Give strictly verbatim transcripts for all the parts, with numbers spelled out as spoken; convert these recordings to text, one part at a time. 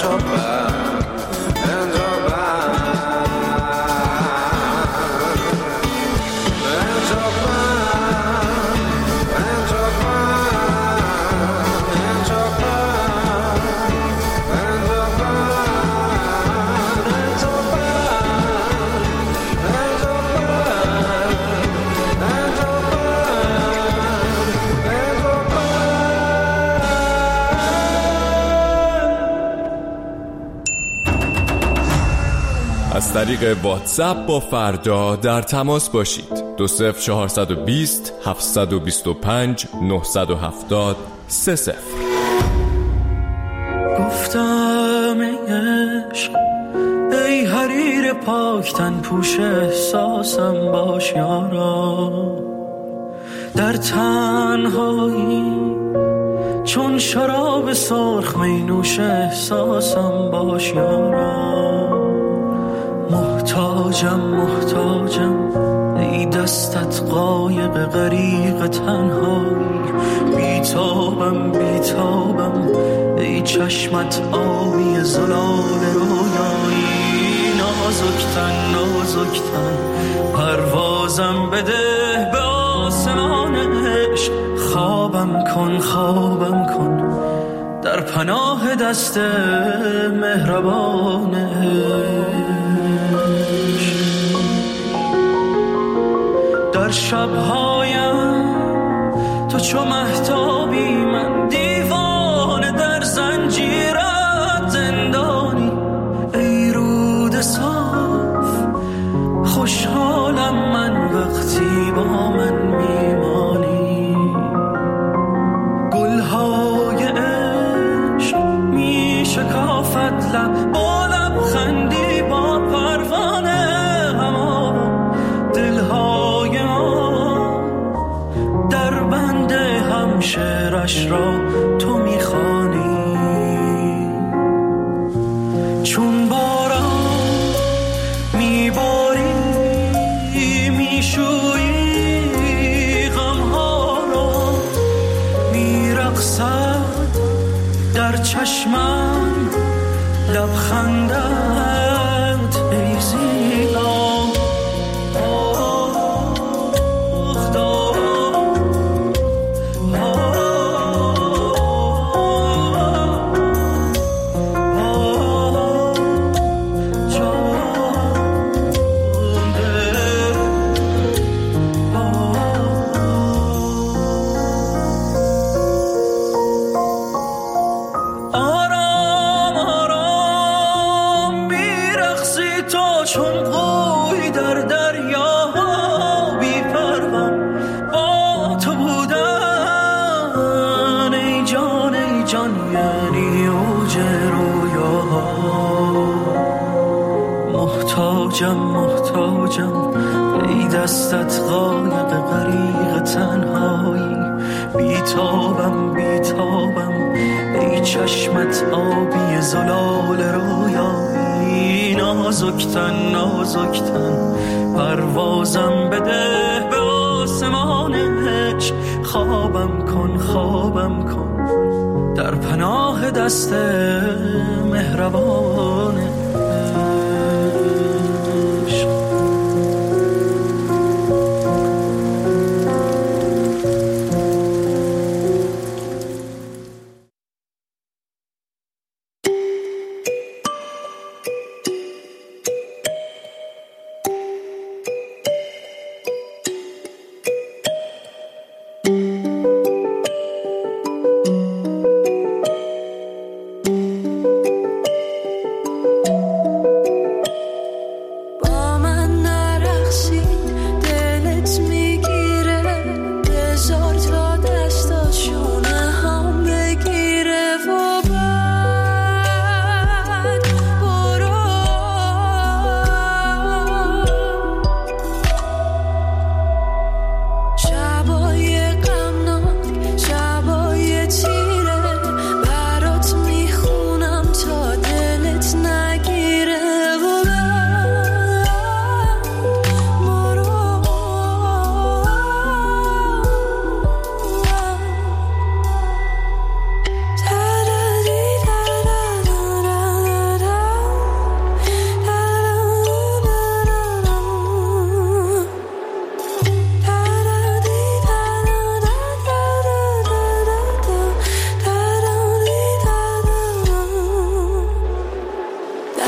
از طریق واتساپ با فردا در تماس باشید. دو صفر چهارصد و بیست هفتصد و بیست و پنج نهصد و هفتاد سه صفر. گفتم ای عشق ای حریر پاکتن پوش احساسم باش یارا، در تنهایی چون شراب سرخ می نوش احساسم باش یارا. محتاجم محتاجم ای دستت قایق غریق تنهایی، بیتابم بیتابم ای چشمت آبی زلال رویایی. نازکتن نازکتن پروازم بده به آسمان عشق، خوابم کن خوابم کن در پناه دست مهربان عشق. در شبهایم تو چو مهتابی، من دیوانه در زنجیرت زندانی. ای رود صاف خوشحالم من وقتی با من میمانی. گلهای عشق می شکافت لب با لبخندی با پروانه هما. دلهای ما در بند همشهرش را تو میخوانی. چون باران میباری میشویی غمها را، میرقصد در چشمم لبخندت ای زیبا. محتاجم محتاجم ای دستت قایق غریق تنهایی، بیتابم بیتابم ای چشمت آبی زلال رویایی. نازکتن نازکتن پروازم بده به آسمان عشق، خوابم کن خوابم کن در پناه دست مهربان عشق.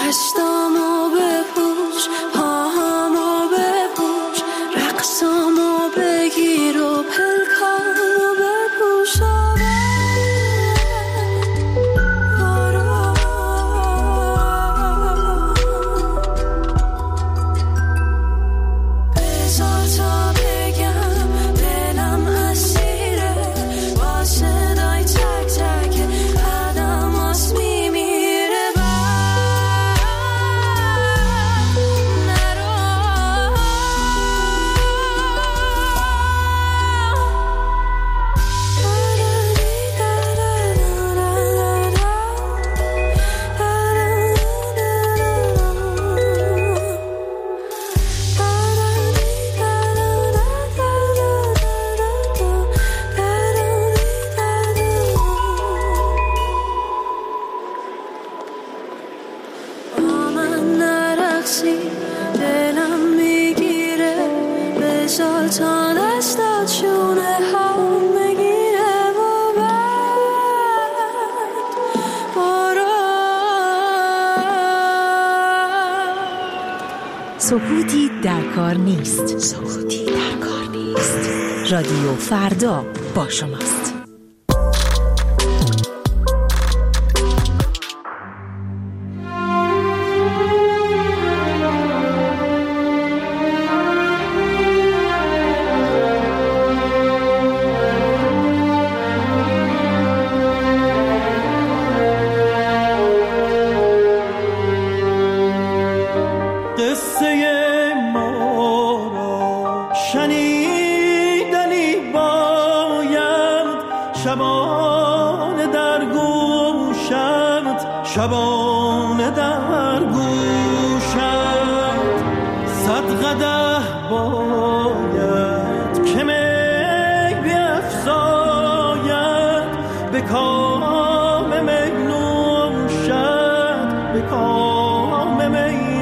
دستامو بپوش پاهامو بپوش رقصامو بگیر و پلکامو بپوش دلم میگیره بذار تا دستات شونه ها بگیره و بعد برو. سکوتی در کار نیست. سکوتی در کار نیست. رادیو فردا با شماست. شبانه در گوشت شبانه در گوشت صد قدح باید که می بیفزاید به کام می نوشد به کام می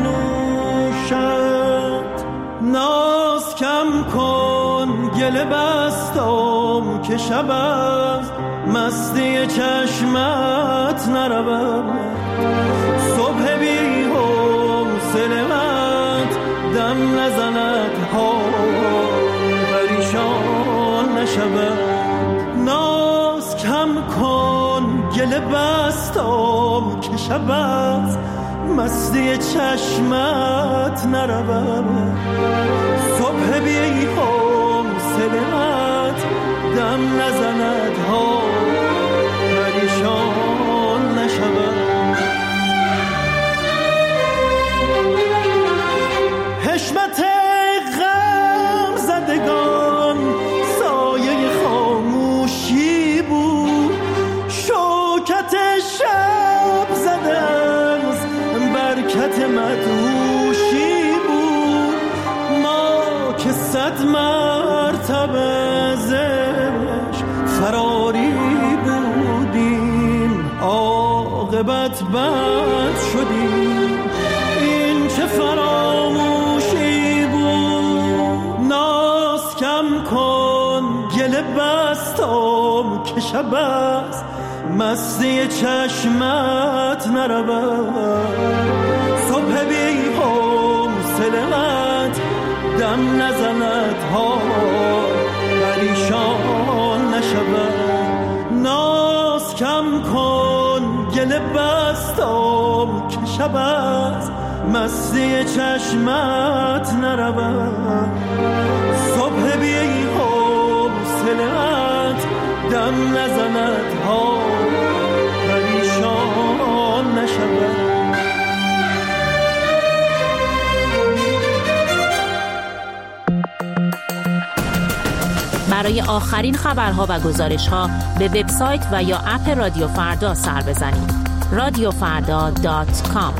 نوشد. ناز کم کن گله بستم که شب است مستی چشمت نروم صبح بی حوصله‌ات دم نزند ها پریشان نشود. ناز کم کن گله بستم که شب است مستی چشمت نروم صبح بی حوصله‌ات دم نزند ها پریشان نشود. حشمت غم زدگان سایه خاموشی بود شوکت شب زده از برکت مدهوشی بود. ما که صد مرتبه زش فراری بودیم عاقبت بد شدیم این چه فراموشی بود. ناز کم کن گله بستم که شب است مستی چشمت نرود صبح بی حوصله‌ات دم نزند ها پریشان نشود. ناز کم کن گله بستم که شب است مستی چشمت نرود صبح بی حوصله‌ات دم نزند ها پریشان نشود. برای آخرین خبرها و گزارش‌ها به وبسایت و یا اپ رادیو فردا سر بزنید. رادیو فردا دات کام.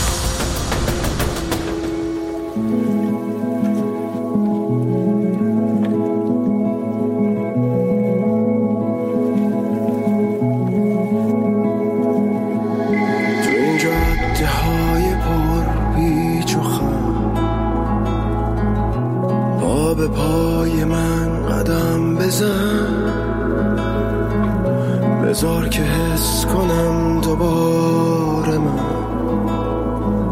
به پای من قدم بزن بذار که حس کنم دوباره من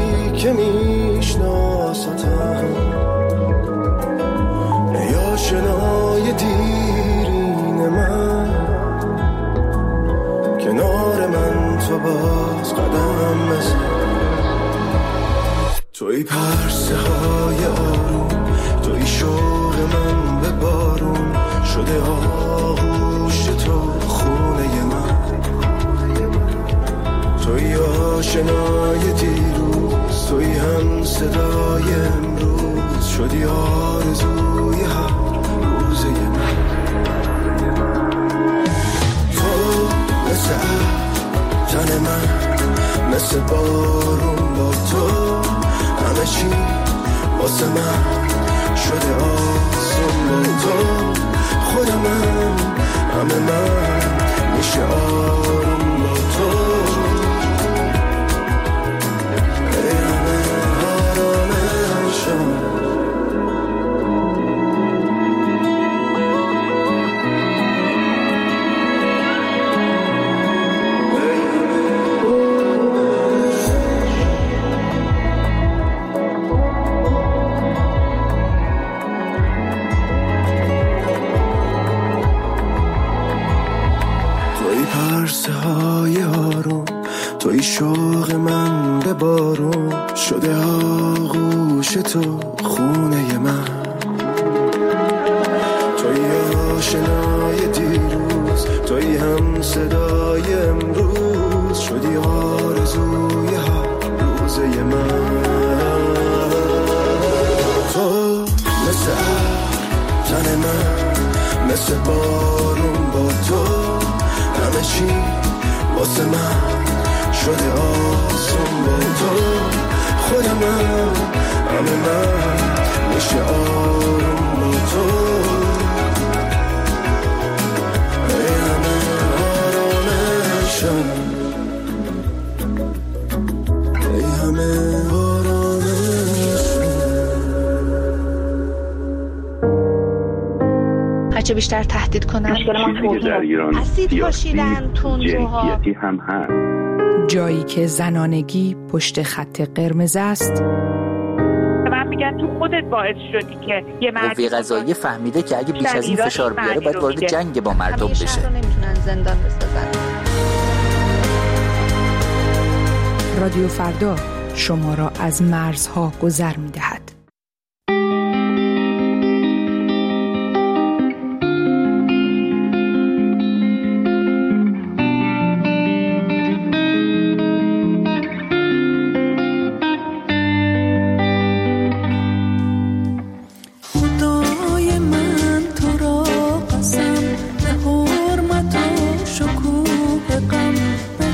که میشناستم، ای آشنای دیرین من، کنار من تو باز قدم بزن. توی پرسه های آروم، توی شوق من به بارون، شده آغوش تو خونه من. توی آشنای دیروز، توی هم صدای امروز، شدی آرزوی هر روزه من. تو مثل تن من، مثل بارون با تو، همه چی واسه من شده آسون با تو. خود من، همه من میشه آروم با تو. ای همه آرامشم، پرسه های آروم، توی شوق من به بارون، شده آغوش تو خونه من. توی آشنای دیروز، توی هم صدای امروز، شدی آرزوی هر روزه من. تو مثل تن من، مثل بارون با تو، همه چی واسه من شده آسون با تو. خود من، همه من میشه آروم با تو. ای همه آرامشم، ای همه آرامشم. هرچه بیشتر تهدید کنن، چیزی که در ایران اسید پاشیدن، تندروها، هم هست. جایی که زنانگی پشت خط قرمز است. من میگن تو خودت باعث شدی که یه مرد قوه قضاییه فهمیده که اگه بیش از این فشار بیاره باید وارد جنگ با مردم بشه. همیشه نمیتونن زندان بسازن. رادیو فردا شما را از مرزها گذر میدهد.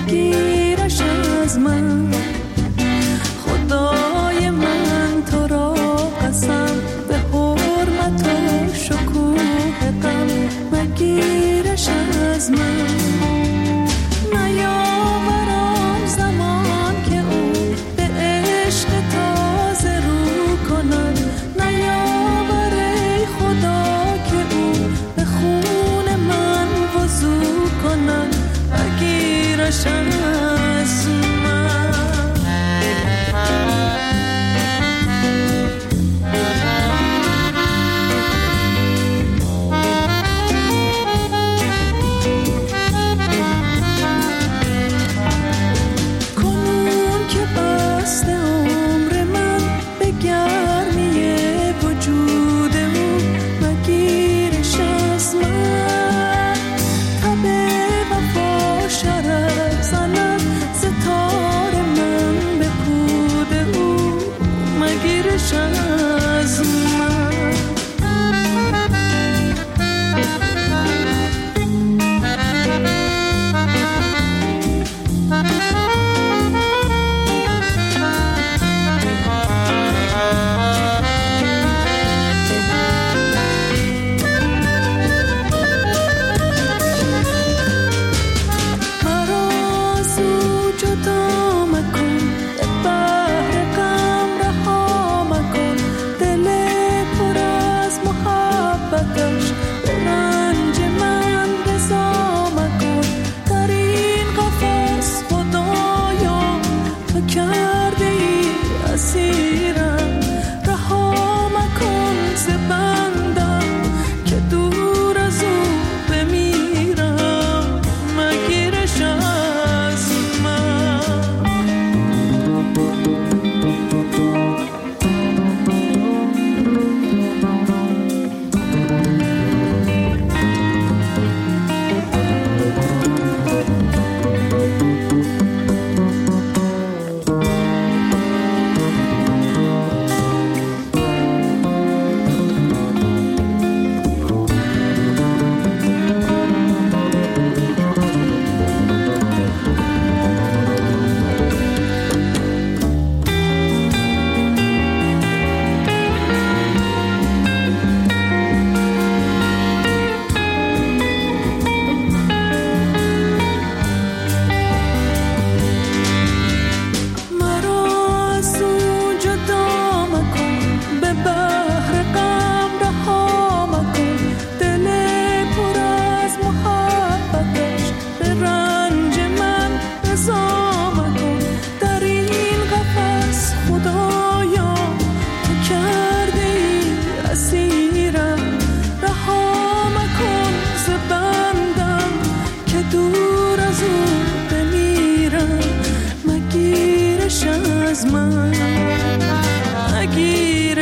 خدای من تو را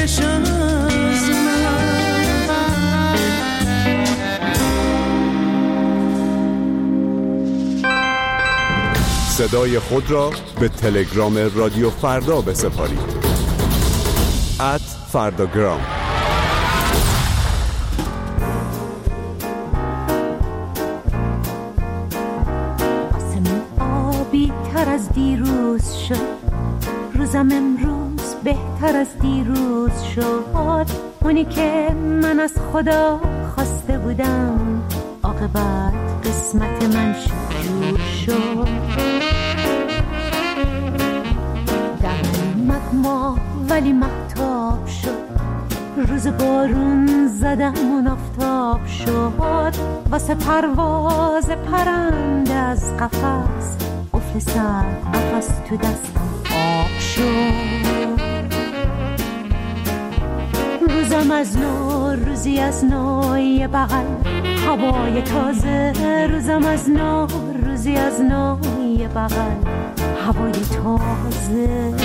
بشه از من. صدای خود را به تلگرام رادیو فردا بسپارید. ات فرداگرام. از دیروز شد، روزم امروز بهتر از دیروز شد. اونی که من از خدا خواسته بودم عاقبت قسمت من شد شد. در من ما ولی مهتاب شد، روز بارون زدم و آفتاب شد. واسه پرواز پرنده از قفس قفل سر قفس تو دستم آب شد. روزم از نو، روزی از نو، یه بغل هوای تازه. روزم از نو، روزی از نو، یه بغل هوای تازه.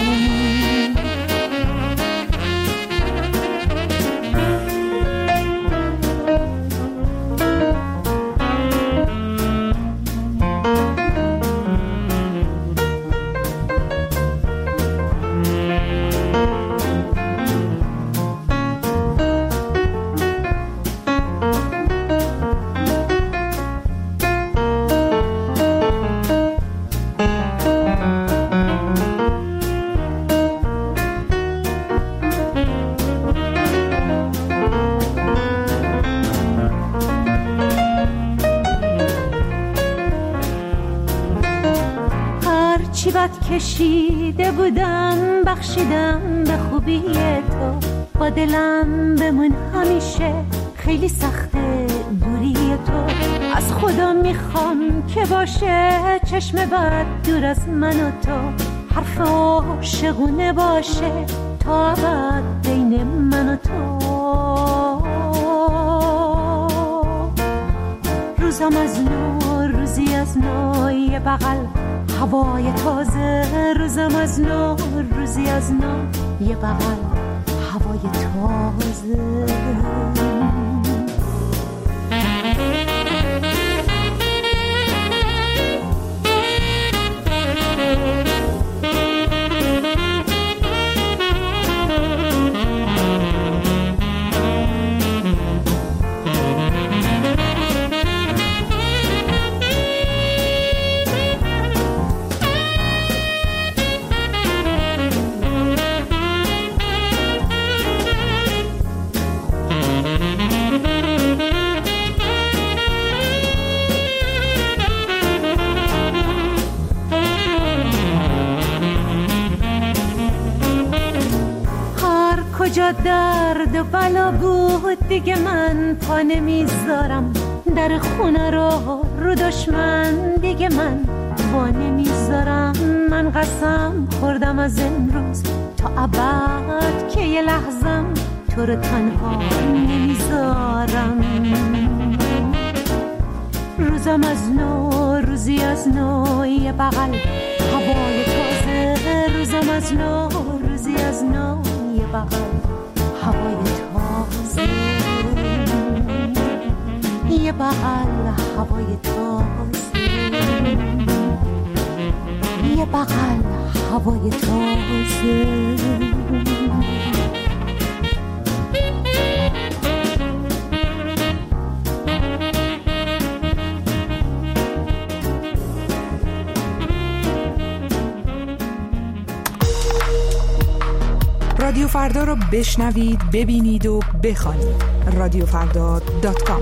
کشیده بودم بخشیدم به خوبی تو، با دلم بمون همیشه، خیلی سخته دوری تو. از خدا میخوام که باشه چشم بد دور از من و تو، حرف عاشقونه باشه تا ابد بین من و تو. روزم از نو، روزی از نو، یه بغل هوای تازه. روزم از نو، روزی از نو، یه بغل هوای تازه. کجا درد و بلا بود دیگه من پا نمیذارم، در خونه رو رو دشمن دیگه من وا نمیذارم. من قسم خوردم از امروز تا ابد که یه لحظم تو رو تنها نمیذارم. روزم از نو، روزی از نو، یه بغل هوای تازه. روزم از نو، روزی از نو، یه بغل هوای تازه. یه بغل هوای تازه، یه بغل هوای تازه. رادیو فردا رو بشنوید، ببینید و بخوانید. رادیو فردا دات کام.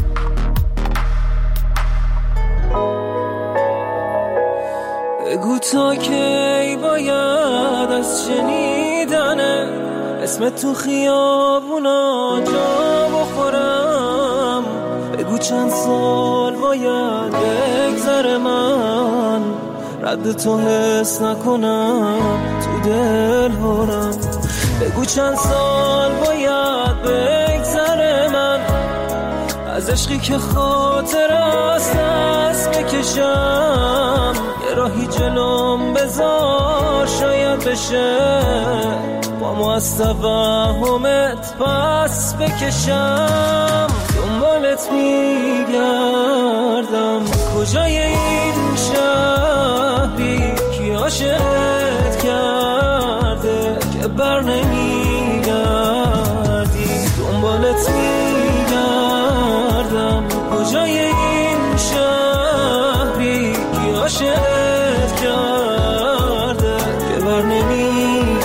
بگو تا کی باید از شنیدن اسم تو خیابونا جا بخورم. بگو چند سال باید بگذره من رد تو حس نکنم تو دل هرم. بگو چند سال باید بگذره من از عشقی که خاطر است دست بکشم. یه راهی جلوم بذار شاید بشه با پامو از توهمت پس بکشم. دنبالت میگردم کجای این شهری کی عاشقت کرده که بر نمیگردی. دنبالت میگردم کجای این شهری کی عاشقت کرده که بر نمیگردی.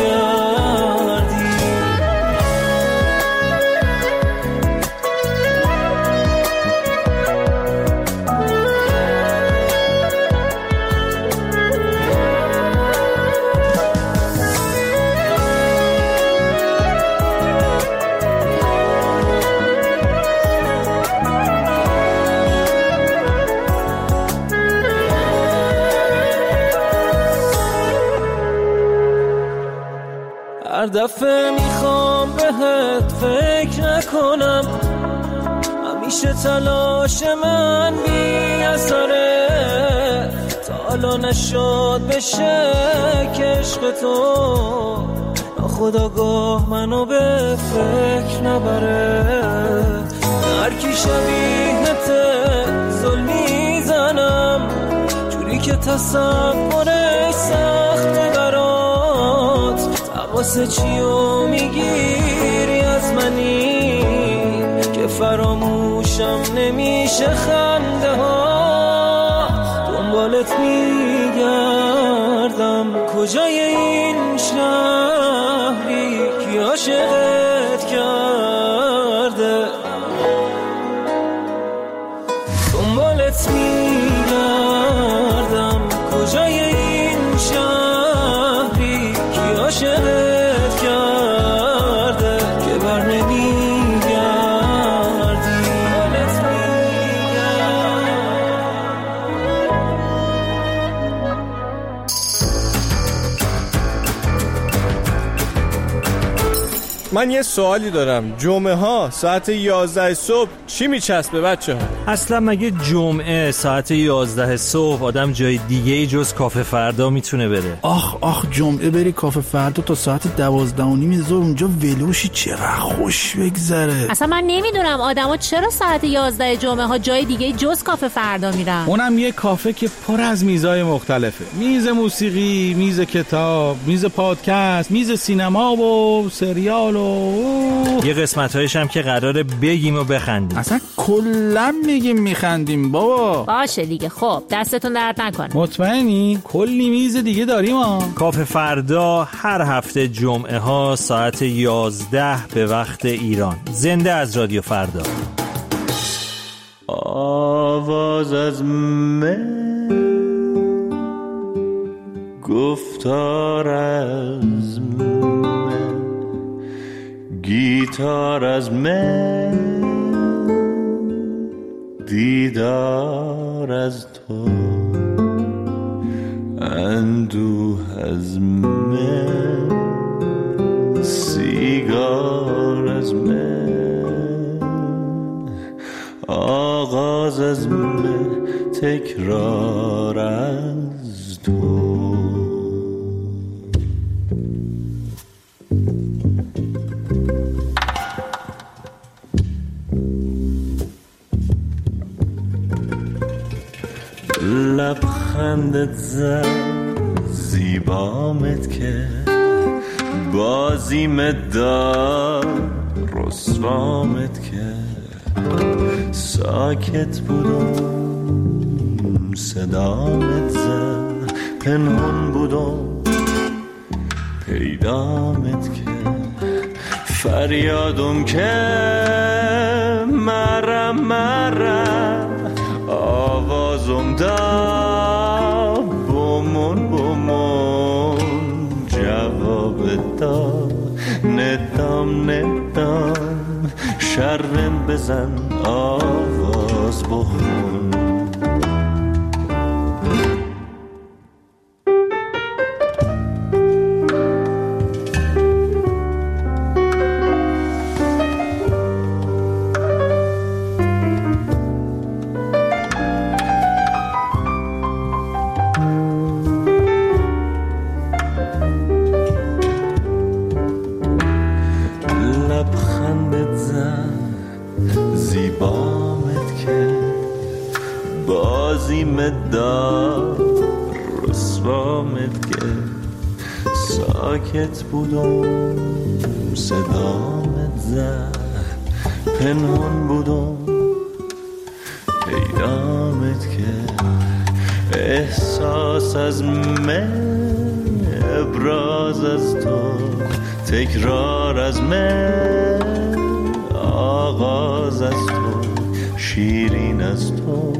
هر دفعه میخوام بهت فکر نکنم، همیشه تلاش من بی اثره. تا حالا نشد بشه که عشق تو ناخودآگاه منو به فکر نبره. هر کی شبیهته ظلم میزنم، جوری که تصورش سخته برات. واسه چیو میگیری از منی که فراموشم نمیشه خنده ها. دنبالت میگردم کجای این شهری کی عاشقت کرده. دنبالت میگردم کجای این شهری کی عاشقت من یه سوالی دارم. جمعه ها ساعت یازده صبح چی میچسبه بچه ها؟ اصلا مگه جمعه ساعت یازده صبح آدم جای دیگه ای جز کافه فردا میتونه بره؟ آخ آخ جمعه بری کافه فردا تا ساعت دوازده و نیم ظهر اونجا ولوشی چقدر خوش بگذره. اصلا من نمیدونم آدما چرا ساعت یازده جمعه ها جای دیگه جز کافه فردا میرن. اونم یه کافه که پر از میزای مختلفه. میز موسیقی، میز کتاب، میز پادکست، میز سینما و سریال و یه قسمت‌هایش هم که قراره بگیم و بخندیم. اصلا کلا میگیم میخندیم بابا. باشه دیگه. خب دستتون درد نکنه. مطمئنی؟ کلی میز دیگه داریم ها. کافه فردا هر هفته جمعه ها ساعت یازده به وقت ایران. زنده از رادیو فردا. آواز از من، گفتار از من، گیتار از من، دیدار از تو، اندوه از من، سیگار از من، آغاز از من، تکرار از تو. لبخندت زد زیبامت که بازیمت داد رسوامت که ساکت بودم صدامت زد پنهون بودم پیدامت که فریادم که مرم مرم آوازم دا بومون بومون جواب دا ندام ندام شرم بزن آواز بخون. نیمه دار رسوامت که ساکت بودم صدامت زد پنهان بودم پیدامت که احساس از من ابراز از تو تکرار از من آغاز از تو شیرین از تو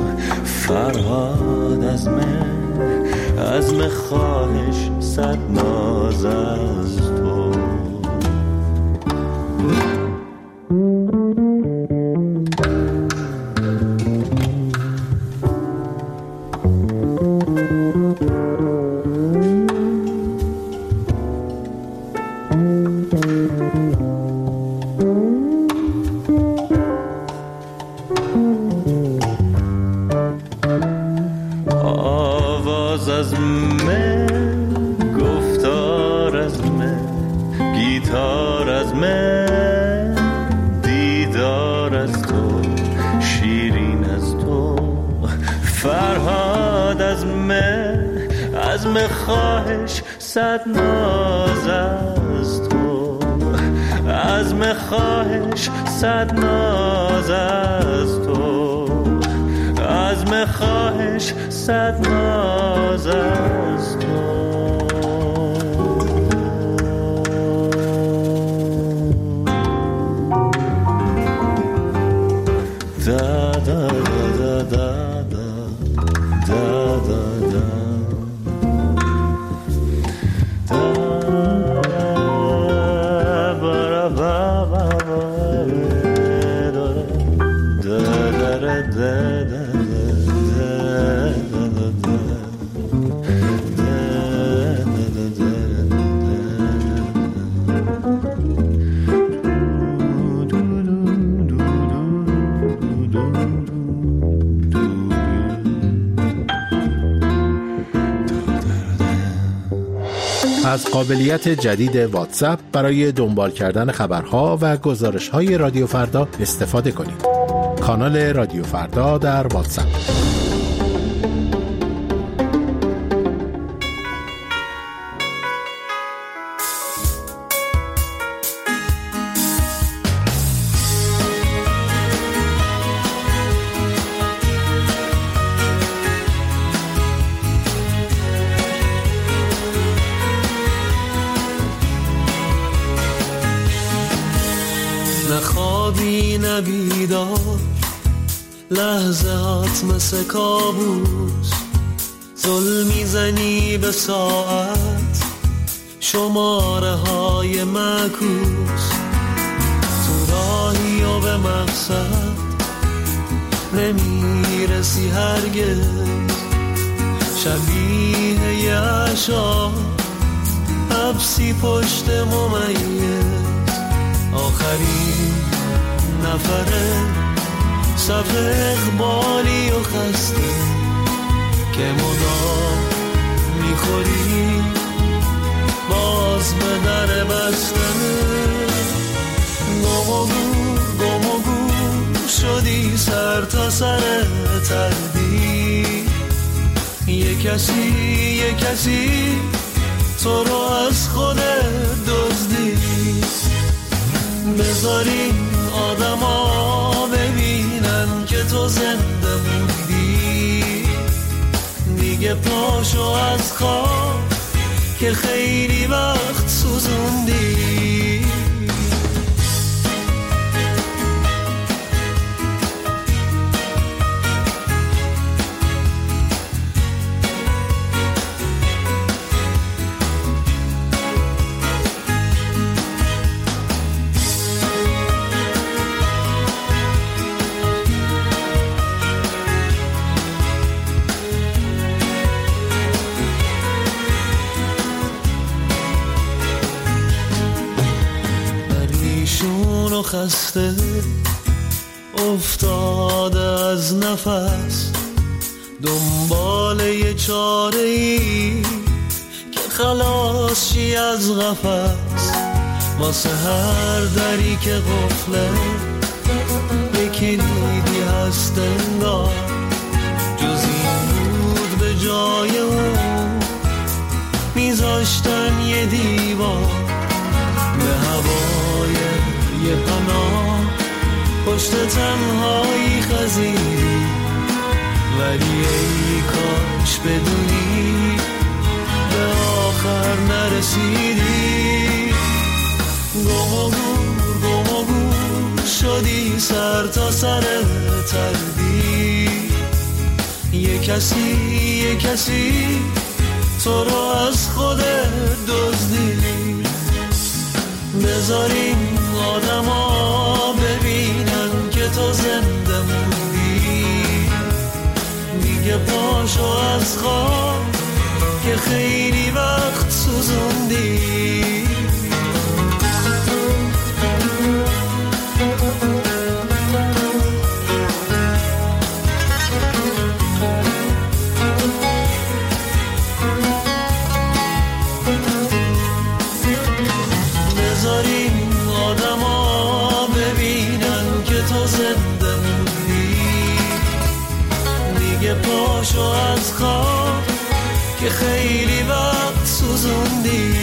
فرهاد از من عزم خواهش صد ناز از تو خواهش صد ناز از تو عزم خواهش صد ناز از تو عزم خواهش صد ناز از تو دا دا دا دا دا دا دا از قابلیت جدید واتساپ برای دنبال کردن خبرها و گزارش‌های رادیو فردا استفاده کنید. کانال رادیو فردا در واتساپ. نخوابی نبیدار لحظه هات مثل کابوس ظلم میزنی به ساعت شماره های معکوس تو راهی و به مقصد نمیرسی هرگز شبیه یه عشا حبسی پشت ممیز آخرین نفره صف اقبالی و خسته که مدام میخوری باز به در بستنه گم و گور گم و گور شدی سر تا سر تردید یه کسی یه کسی تو رو از خودت دزدید بذاری آدم ها ببینن که تو زنده موندی دیگه پاشو از خواب که خیلی وقت سوزوندی خسته افتاده از نفس دنبال یه چاره ای که خلاص شی از قفس واسه هر دری که قفله یکی دیدی هست انگار جز گذاشتن یه دیوار به هوای یه پناه، پشت تنهایی خزیدی، ولی ای کاش بدونی به آخر نرسیدی. گم و گور گم و گور شدی سر تا سر تردی، یه کسی یه کسی تو رو از خودت دزدی. بذاریم آدم ها ببینن که تو زنده موندی، دیگه پاشو از خواب که خیلی وقت سوزوندی. بذاریم آدم ها ببینن که تو زنده موندی، دیگه پاشو از خواب که خیلی وقت سوزوندی.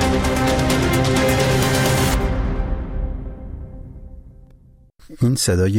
این صدای